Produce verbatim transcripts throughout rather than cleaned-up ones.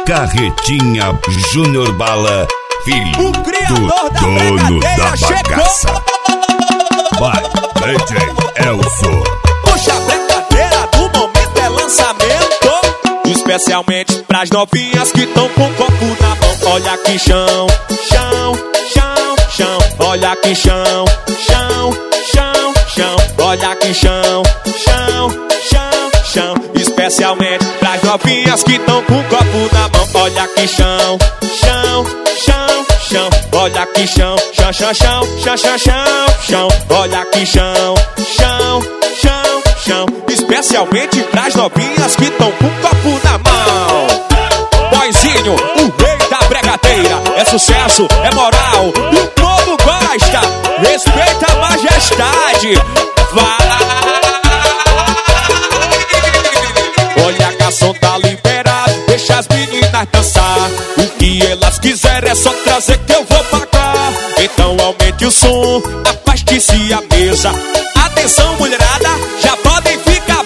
Carretinha Júnior Bala, filho o criador do da dono da bagaça. chegou. Vai, D J Elzo. Puxa a brincadeira do momento é lançamento, especialmente pras novinhas que tão com o copo na mão. Olha aqui chão, chão, chão, chão. Olha aqui chão, chão, chão, chão. Olha aqui chão, chão, chão, chão. Especialmente pras novinhas que tão com o copo na mão. Olha aqui chão, chão, chão, chão. Olha aqui chão, chão, chão, chão, chão, chão, chão, chão. Olha aqui chão, chão, chão, chão. Especialmente pras novinhas que tão com o copo na mão. Boizinho, o rei da bregadeira. É sucesso, é moral e o povo gosta. Respeita a majestade. Vai. Olha que a som tá liberado, deixa as meninas dançar. O que elas quiserem é só trazer que eu vou pagar. Então aumente o som, afaste-se a mesa. Atenção mulherada, já podem ficar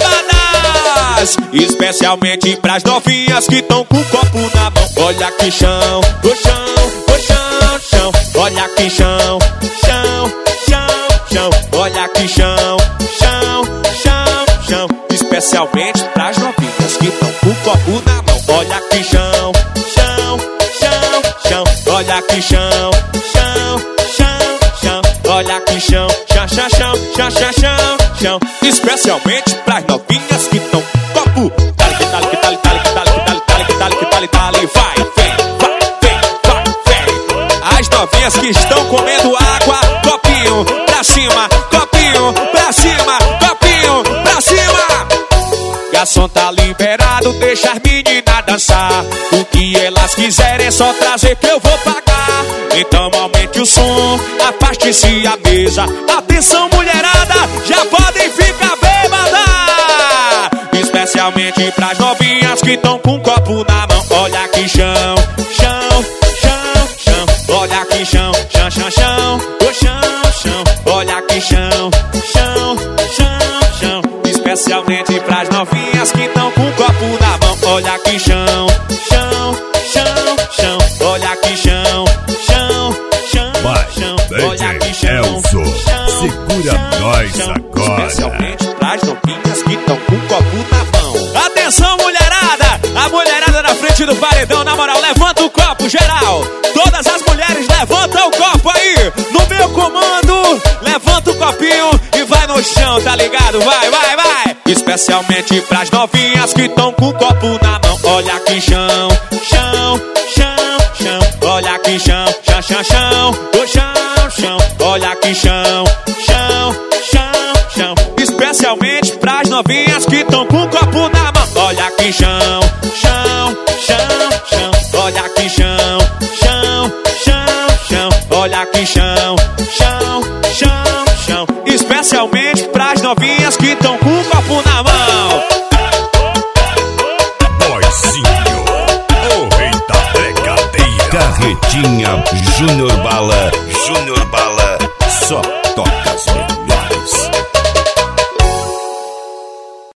bêbadas. Especialmente pras novinhas que tão com o copo na mão. Olha aqui chão, o chão, o chão, chão. Olha aqui chão, chão, chão, chão. Olha aqui chão, chão, chão, chão. Especialmente pras novinhas que tão com o copo na mão. Olha aqui chão, chão, chão, chão. Olha aqui chão, chão, chão, chão. Olha aqui chão, chão, chão, chão, chão, chão, chão, chão. Especialmente pras novinhas que tão com o copo. Dale, que dale, que dale, dale, que dale, que dale, dale, que dale, que dale, dale. Vai, vem, vai, vem, vai, vem. As novinhas que estão comendo água, copinho pra cima, copinho pra cima, copinho pra cima. Garçom tá liberado, deixa as meninas dançar. O que elas quiserem é só trazer que eu vou pagar. Então aumente o som, afaste-se a mesa. Atenção mulherada, já podem ficar bêbada. Especialmente pras novinhas que tão com um copo na mão. Olha aqui chão, chão, chão, chão. Olha aqui chão, chão, chão, chão. O chão, chão. Olha aqui chão, chão, chão, chão. Especialmente pras novinhas que tão com o copo na mão. Olha aqui chão, chão, chão, chão. Olha aqui chão, chão, chão, Vai, chão. D Olha aqui J chão, Elzo. chão, Segura chão, nós chão. agora. Especialmente pras novinhas que tão com o copo na mão. Atenção mulherada, a mulherada na frente do paredão. Na moral, levanta o copo geral. Todas as mulheres levantam o copo aí. No meu comando, levanta o copinho e vai no chão, tá ligado? Vai, vai, vai. Especialmente pras novinhas que tão com o copo na mão. Olha aqui chão, chão, chão, chão. Olha aqui chão, chão, chão, chão. O chão, chão. Olha aqui chão, chão, chão, chão. Especialmente pras novinhas que tão com o copo na mão. Olha aqui chão, chão, chão, chão. Olha aqui chão, chão, chão, chão. Olha aqui chão, chão, chão, chão. Especialmente pras novinhas que tão com o copo na mão. Boizinho, o rei da bregadeira. Carretinha Júnior Bala, Júnior Bala, só toca as